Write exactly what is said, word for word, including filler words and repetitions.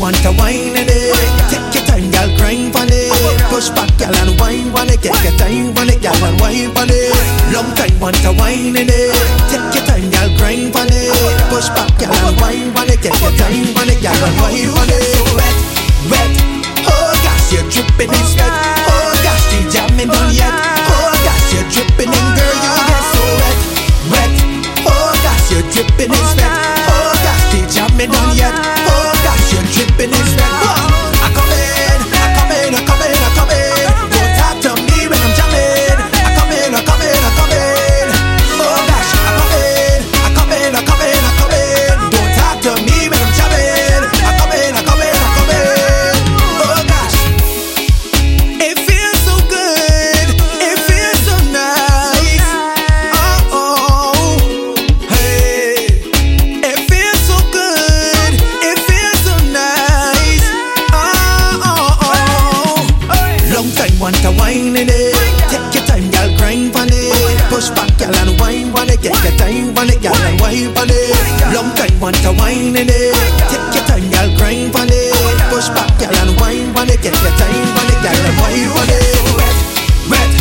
want to wine in it. Take your time, girl, grind on it. Push back, girl, and wine on it. Get your time on it, girl, and wine on it. Long time want to wine in it. Take your time, girl, grind on it. Push back, girl, and wine on it. Get your time on it, girl, and wine on it. Wet, wet, oh gosh, you're dripping in sweat. Oh gosh, you jamming on yet. Oh gosh, you're dripping in, girl, you get so wet, wet. Oh gosh, you're dripping in sweat. Oh gosh, you jamming on yet. Oh gosh, you're dripping in sweat. Oh, I come in, I come in, I come in, I come in. Don't talk to me when I'm jamming. I come in, I come in, I come in. Oh gosh, I come in, I come in, I come in, I come in. Don't talk to me when I'm jamming. I come in, I come in, I come in. Oh gosh, it feels so good, it feels so nice. Oh oh, hey, it feels so good, it feels so nice. Oh oh oh, long time want to wine in it. Take your time, girl, grind on it. Push back, girl, and wine on it. Get your time on it, girl, and wine on it. Long time want to wine in it. Take your time, girl, grind on it. Push back, girl, and wine on it. Get your time on it, girl, and wine on it. Wet, wet,